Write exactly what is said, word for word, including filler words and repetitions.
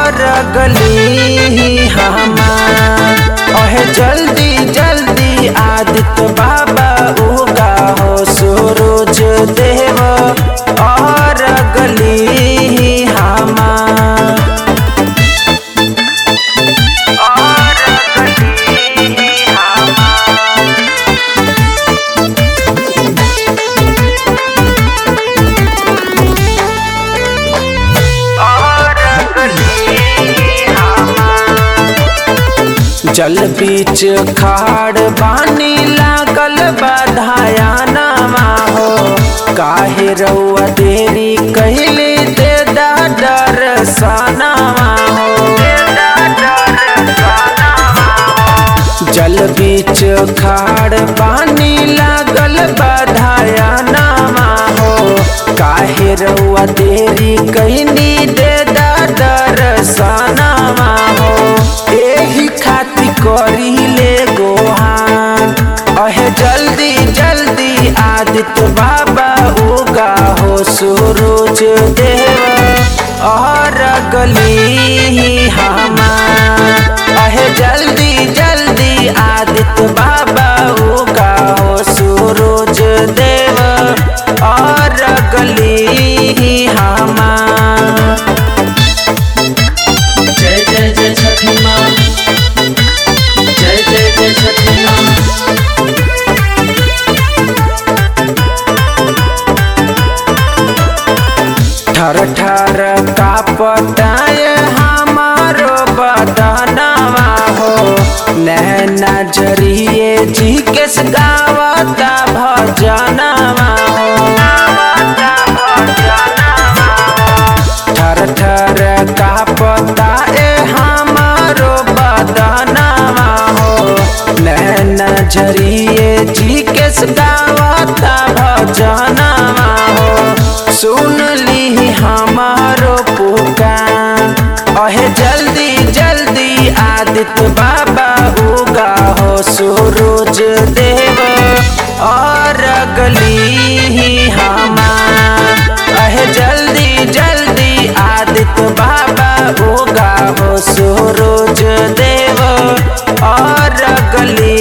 और गली हमार अहे जल्दी जल्दी आदित्य बाबा उगा हो सूरज देव और गली हमार और गली हमार और गली जल बीच खाड़ बानी लागल बधाया नामा हो काहे रउआ देरी कहले दे दा दर्शनमा हो जल बीच खाड़ बानी लागल बधाया नामा हो काहे रउआ देरी कहनी दे दा दर्शनमा हो एही खातिर करिले गोहान अहे जल्दी जल्दी आदित्य बाबा उगा हो सूरज देव और गली हमार अहे जल्दी जल्दी आदित्य बाबा उगा हो सूरज देव और गली हमार जय जय जय छठी माँ, जय जय जय छठी माँ। ठर ठर का पटाए हमारो बदनवा हो नैना जरिए जी के गावता भजनवा हो ठर ठर का पटाए हमारो बदनवा हो नैना जरिए जी के गावता भजनवा हो सुन ली हमारो पुकार अहे जल्दी जल्दी आदित्य बाबा उगा हो सूरज देव और गली हमार अहे जल्दी जल्दी आदित्य बाबा उगा हो सूरज देव और गली